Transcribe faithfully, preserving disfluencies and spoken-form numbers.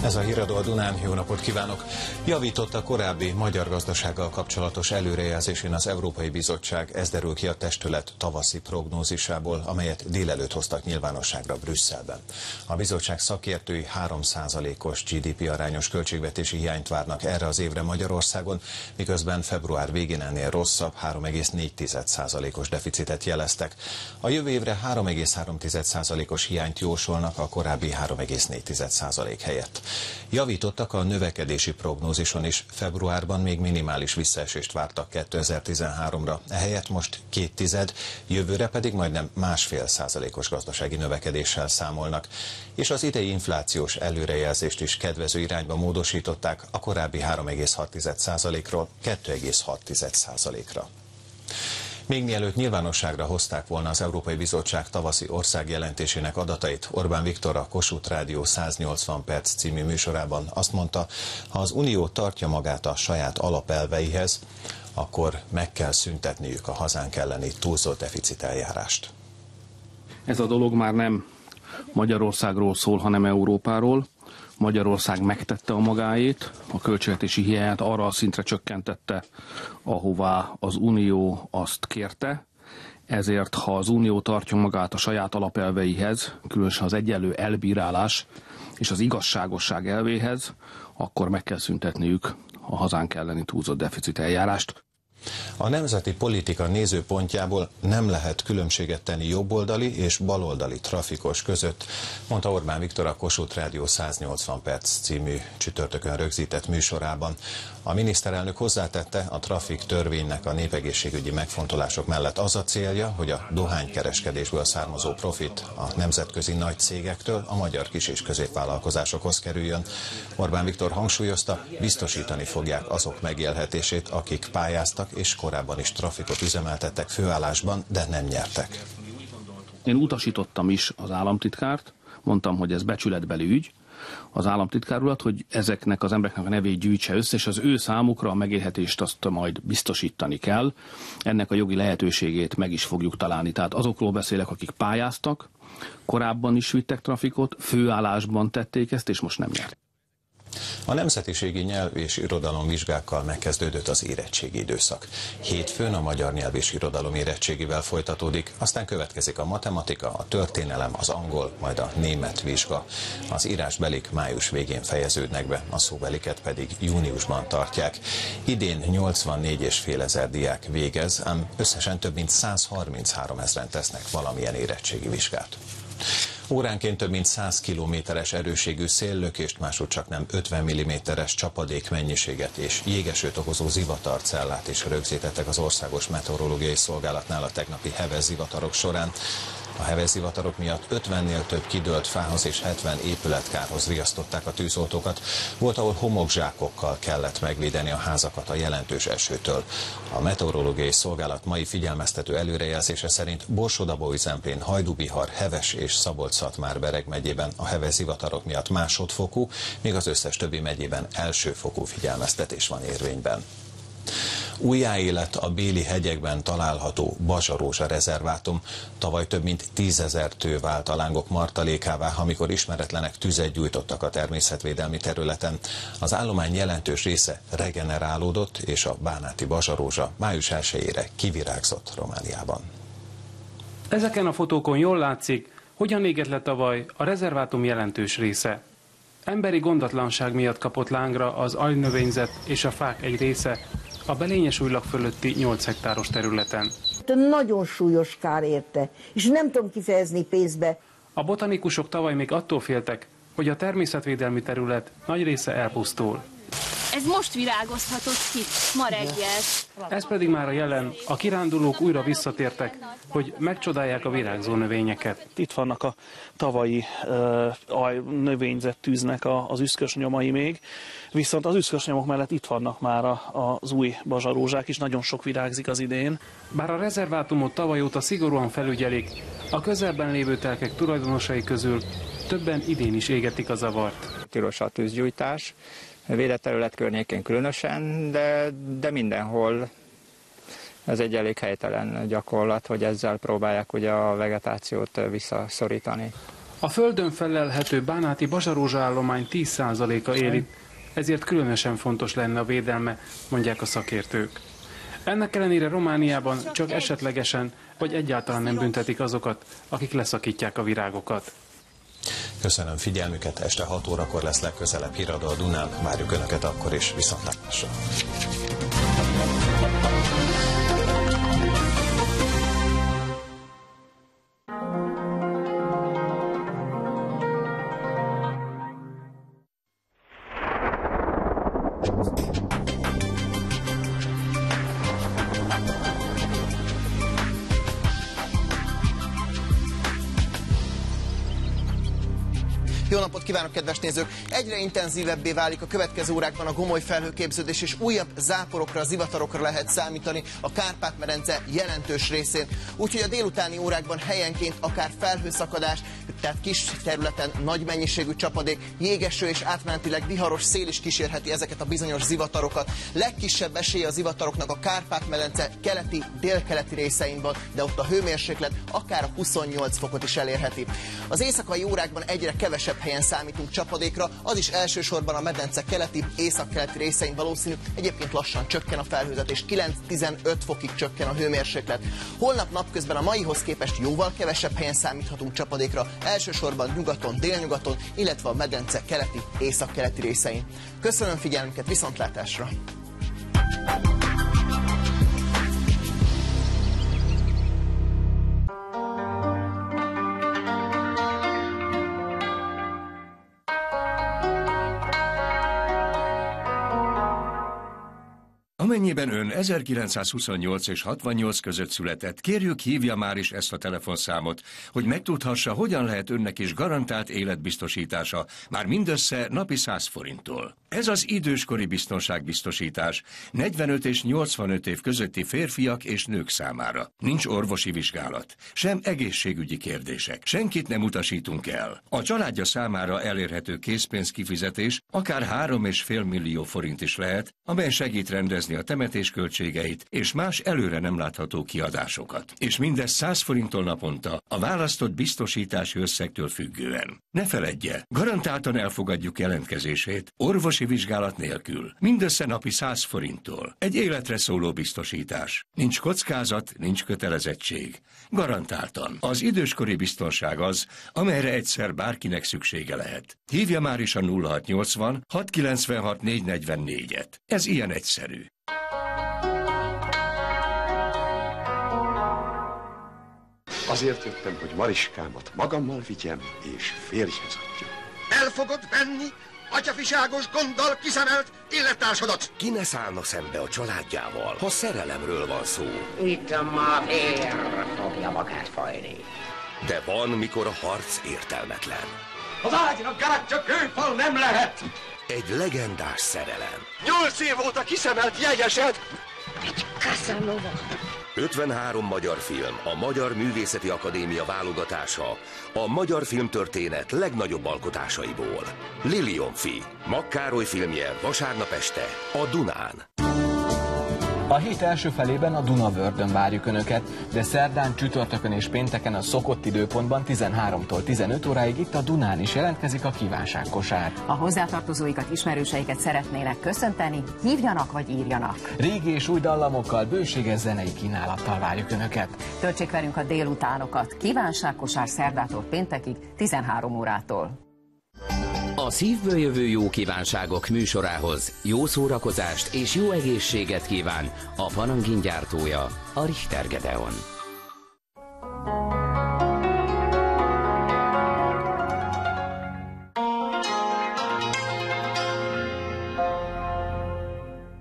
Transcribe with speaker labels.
Speaker 1: Ez a Híradó a Dunán, jó napot kívánok! Javított a korábbi magyar gazdasággal kapcsolatos előrejelzésén az Európai Bizottság, ez derül ki a testület tavaszi prognózisából, amelyet délelőtt hoztak nyilvánosságra Brüsszelben. A bizottság szakértői három százalékos gé dé pé arányos költségvetési hiányt várnak erre az évre Magyarországon, miközben február végén ennél rosszabb három egész négy százalékos deficitet jeleztek. A jövő évre három egész három százalékos hiányt jósolnak a korábbi három egész négy százalék helyett. Javítottak a növekedési prognózison is, februárban még minimális visszaesést vártak kétezer-tizenháromra, ehelyett most két tized, jövőre pedig majdnem másfél százalékos gazdasági növekedéssel számolnak, és az idei inflációs előrejelzést is kedvező irányba módosították, a korábbi három egész hat százalékról két egész hat százalékra. Még mielőtt nyilvánosságra hozták volna az Európai Bizottság tavaszi országjelentésének adatait, Orbán Viktor a Kossuth Rádió száznyolcvan perc című műsorában azt mondta, ha az Unió tartja magát a saját alapelveihez, akkor meg kell szüntetniük a hazánk elleni túlzott deficit eljárást.
Speaker 2: Ez a dolog már nem Magyarországról szól, hanem Európáról. Magyarország megtette a magáét, a költségvetési hiányát arra a szintre csökkentette, ahová az Unió azt kérte. Ezért, ha az Unió tartja magát a saját alapelveihez, különösen az egyenlő elbírálás és az igazságosság elvéhez, akkor meg kell szüntetniük a hazánk elleni túlzott deficit eljárást.
Speaker 1: A nemzeti politika nézőpontjából nem lehet különbséget tenni jobboldali és baloldali trafikos között, mondta Orbán Viktor a Kossuth Rádió száznyolcvan perc című csütörtökön rögzített műsorában. A miniszterelnök hozzátette, a trafik törvénynek a népegészségügyi megfontolások mellett az a célja, hogy a dohánykereskedésből származó profit a nemzetközi nagy cégektől a magyar kis- és középvállalkozásokhoz kerüljön. Orbán Viktor hangsúlyozta, biztosítani fogják azok megélhetését, akik pályáztak és korábban is trafikot üzemeltettek főállásban, de nem nyertek.
Speaker 2: Én utasítottam is az államtitkárt, mondtam, hogy ez becsületbeli ügy, az államtitkár urat, hogy ezeknek az embereknek a nevét gyűjtse össze, és az ő számukra a megélhetést azt majd biztosítani kell. Ennek a jogi lehetőségét meg is fogjuk találni. Tehát azokról beszélek, akik pályáztak, korábban is vittek trafikot, főállásban tették ezt, és most nem nyertek.
Speaker 1: A nemzetiségi nyelv és irodalom vizsgákkal megkezdődött az érettségi időszak. Hétfőn a magyar nyelv és irodalom érettségivel folytatódik, aztán következik a matematika, a történelem, az angol, majd a német vizsga. Az írásbelik május végén fejeződnek be, a szóbeliket pedig júniusban tartják. Idén nyolcvannégy és fél ezer diák végez, ám összesen több mint százharminchárom ezren tesznek valamilyen érettségi vizsgát. Óránként több mint száz kilométeres erőségű széllökést, máshogy csak nem ötven milliméteres csapadék mennyiséget és jégesőt okozó zivatarcellát is rögzítettek az Országos Meteorológiai Szolgálatnál a tegnapi heves zivatarok során. A heves zivatarok miatt ötvennél több kidőlt fához és hetven épületkárhoz riasztották a tűzoltókat. Volt, ahol homokzsákokkal kellett megvédeni a házakat a jelentős esőtől. A Meteorológiai Szolgálat mai figyelmeztető előrejelzése szerint Borsod-Abaúj-Zemplén, Hajdú-Bihar, Heves és Szabolcs-Szatmár-Bereg megyében a heves zivatarok miatt másodfokú, míg az összes többi megyében elsőfokú figyelmeztetés van érvényben. Újjáélet a Béli hegyekben található Bazsarózsa rezervátum. Tavaly több mint tízezer tő vált a lángok martalékává, amikor ismeretlenek tüzet gyújtottak a természetvédelmi területen. Az állomány jelentős része regenerálódott, és a bánáti Bazsarózsa május elsejére kivirágzott Romániában.
Speaker 3: Ezeken a fotókon jól látszik, hogyan égett le tavaly a rezervátum jelentős része. Emberi gondatlanság miatt kapott lángra az alnövényzet és a fák egy része a Belényes-Újlak fölötti nyolc hektáros területen.
Speaker 4: Nagyon súlyos kár érte, és nem tudom kifejezni pénzbe.
Speaker 3: A botanikusok tavaly még attól féltek, hogy a természetvédelmi terület nagy része elpusztul.
Speaker 5: Ez most virágozhatott ki, ma reggel.
Speaker 3: Ez pedig már a jelen. A kirándulók újra visszatértek, hogy megcsodálják a virágzó növényeket.
Speaker 6: Itt vannak a tavalyi uh, növényzett tűznek a, az üszkös nyomai még, viszont az üszkös nyomok mellett itt vannak már a, az új bazsarózsák is, nagyon sok virágzik az idén.
Speaker 3: Bár a rezervátumot tavaly óta szigorúan felügyelik, a közelben lévő telkek tulajdonosai közül többen idén is égetik a zavart.
Speaker 7: Tilos a tűzgyújtás, védett terület környékén különösen, de, de mindenhol ez egy elég helytelen gyakorlat, hogy ezzel próbálják ugye a vegetációt visszaszorítani.
Speaker 3: A földön felelhető bánáti bazsarózsaállomány tíz százaléka él itt, ezért különösen fontos lenne a védelme, mondják a szakértők. Ennek ellenére Romániában csak esetlegesen vagy egyáltalán nem büntetik azokat, akik leszakítják a virágokat.
Speaker 1: Köszönöm figyelmüket, este hat órakor lesz legközelebb híradó a Dunán, várjuk Önöket akkor is, viszontlátásra.
Speaker 8: Jó napot kívánok, kedves nézők! Egyre intenzívebbé válik a következő órákban a gomoly felhőképződés, és újabb záporokra, zivatarokra lehet számítani a Kárpát-medence jelentős részén. Úgyhogy a délutáni órákban helyenként akár felhőszakadás, tehát kis területen nagy mennyiségű csapadék, jégeső és átmenetileg viharos szél is kísérheti ezeket a bizonyos zivatarokat. Legkisebb esélye a zivataroknak a Kárpát-medence keleti, délkeleti részein van, de ott a hőmérséklet akár a huszonnyolc fokot is elérheti. Az éjszakai órákban egyre kevesebb helyen számítunk csapadékra, az is elsősorban a medence keleti, északkeleti részein valószínű. Egyébként lassan csökken a felhőzet, kilenc-tizenöt fokig csökken a hőmérséklet. Holnap napközben a maihoz képest jóval kevesebb helyen számíthatunk csapadékra, elsősorban nyugaton, délnyugaton, illetve a medence keleti, északkeleti részein. Köszönöm figyelmüket, viszontlátásra!
Speaker 9: Amennyiben ön ezerkilencszázhuszonnyolc és hatvannyolc között született, kérjük, hívja már is ezt a telefonszámot, hogy megtudhassa, hogyan lehet önnek is garantált életbiztosítása, már mindössze napi száz forinttól. Ez az időskori biztonságbiztosítás negyvenöt és nyolcvanöt év közötti férfiak és nők számára. Nincs orvosi vizsgálat, sem egészségügyi kérdések. Senkit nem utasítunk el. A családja számára elérhető készpénzkifizetés akár három és fél millió forint is lehet, amely segít rendezni a temetés költségeit és más előre nem látható kiadásokat. És mindez száz forinttól naponta a választott biztosítási összegtől függően. Ne feledje, garantáltan elfogadjuk jelentkezését, orvosi vizsgálat nélkül, mindössze napi száz forinttól. Egy életre szóló biztosítás. Nincs kockázat, nincs kötelezettség. Garantáltan. Az időskori biztonság az, amelyre egyszer bárkinek szüksége lehet. Hívja már is a nulla hatszáznyolcvan hatszázkilencvenhat négyszáznegyvennégyet. Ez ilyen egyszerű.
Speaker 10: Azért jöttem, hogy Mariskámat magammal vigyem és férjhez adjam.
Speaker 11: El fogod venni atyafiságos gonddal kiszemelt illettársadat?
Speaker 12: Ki ne szállna szembe a családjával, ha szerelemről van szó?
Speaker 13: Itt a mavér fogja magát fajni.
Speaker 12: De van, mikor a harc értelmetlen.
Speaker 11: Az ágynak gátja kőfal nem lehet!
Speaker 12: Egy legendás szerelem.
Speaker 11: Nyolc év óta kiszemelt jegyesed!
Speaker 13: Egy Casanova.
Speaker 12: ötvenhárom magyar film, a Magyar Művészeti Akadémia válogatása, a magyar filmtörténet legnagyobb alkotásaiból. Lilionfi, Makkároly filmje vasárnap este a Dunán.
Speaker 14: A hét első felében a Dunavördön várjuk Önöket, de szerdán, csütörtökön és pénteken a szokott időpontban tizenháromtól tizenöt óráig itt a Dunán is jelentkezik a kívánságkosár.
Speaker 15: A hozzátartozóikat, ismerőseiket szeretnének köszönteni, hívjanak vagy írjanak.
Speaker 14: Régi és új dallamokkal, bőséges zenei kínálattal várjuk Önöket.
Speaker 15: Töltsék velünk a délutánokat, kívánságkosár szerdától péntekig tizenhárom órától.
Speaker 16: A szívből jövő jó kívánságok műsorához jó szórakozást és jó egészséget kíván a Panangin gyártója, a Richter Gedeon.